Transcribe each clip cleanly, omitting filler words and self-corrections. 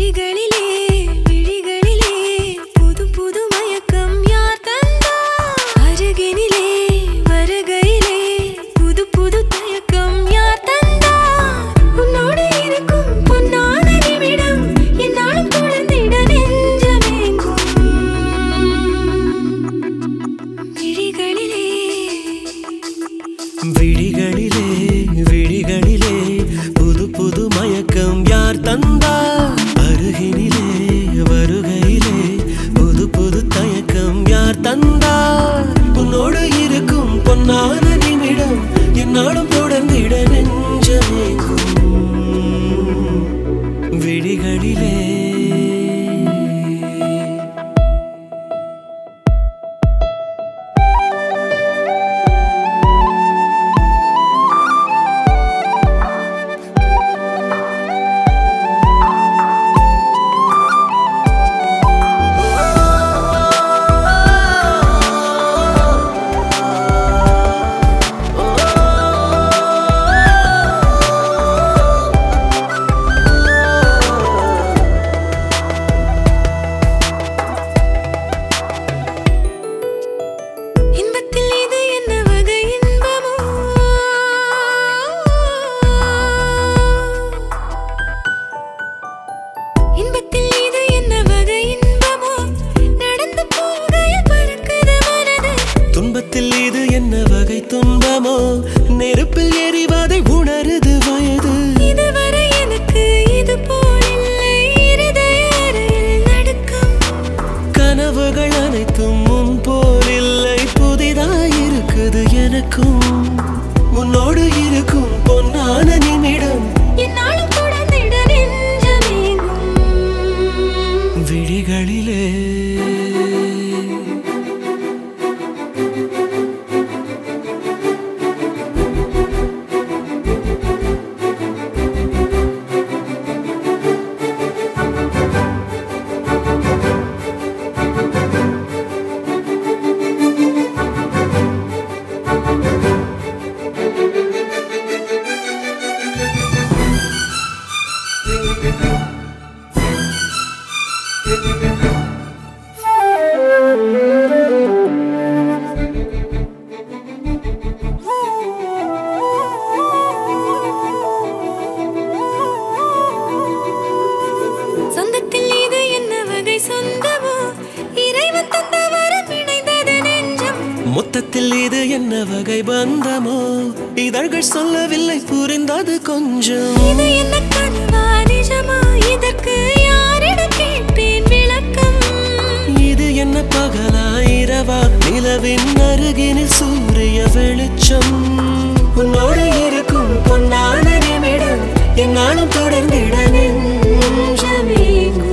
விழிகளிலே விழிகளிலே புது புது மயக்கம் யார் தந்தார் அருகினிலே வருகையிலே புது புது தயக்கம் யார் தந்தார் உன்னோடு இருக்கும் பொன்னான நிமிடம் என்னாலும் தொடர்ந்திட நெஞ்சமேங்கும் விழிகளிலே விழிகளிலே விழிகளிலே புது புது மயக்கம் யார் தந்தார் அருகினிலே வருகையிலே புது புது தயக்கம் யார் தந்தார் உன்னோடு இருக்கும் பொன்னான நிமிடம் என்னாலும் தொடர்ந்திட நெஞ்சமேங்கும் விழிகளிலே துன்பத்தில் இது என்ன வகை துன்பமோ நெருப்பில் எரிவதை உணருது வயது இதுவரை எனக்கு இது போலில்லை இருதய அறையில் நடுக்கம் கனவுகள் அனைத்தும் முன் போலில்லை புதிதாயிருக்குது எனக்கும் உன்னோடு இருக்கும் பொன்னான நிமிடம் என்னாலும் தொடர்ந்திட நெஞ்சமேங்கும் விழிகளிலே சொந்தத்தில் இது என்ன வகை சொந்தமோ இறைவன் தந்த வரம் இணைந்தது நெஞ்சம் மொத்தத்தில் இது என்ன வகை பந்தமோ இதழ்கள் சொல்லவில்லை புரிந்தது கொஞ்சம் இது என்ன கனவா நிஜமா இதற்கு யாரிடம் கேட்பேன் விளக்கம் இது என்ன பகலா இரவா நிலவின் அருகினில் சூரிய வெளிச்சம் உன்னோடு இருக்கும் பொன்னான நிமிடம் என்னாலும் தொடர்ந்திட நெஞ்சமேங்கும்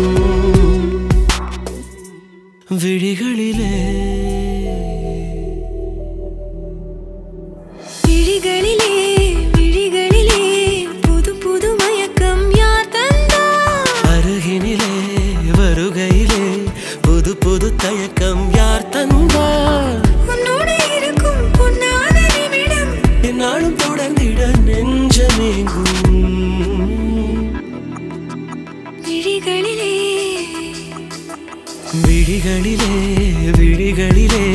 விழிகளிலே விழிகளிலே விழிகளிலே புது புது மயக்கம் யார் தந்தார் அருகினிலே வருகையிலே புது புது தயக்கம் யார் தந்தார் உன்னோடு இருக்கும் பொன்னான நிமிடம் என்னாலும் தொடர்ந்திட நெஞ்சமேங்கும் விழிகளிலே விழிகளிலே விழிகளிலே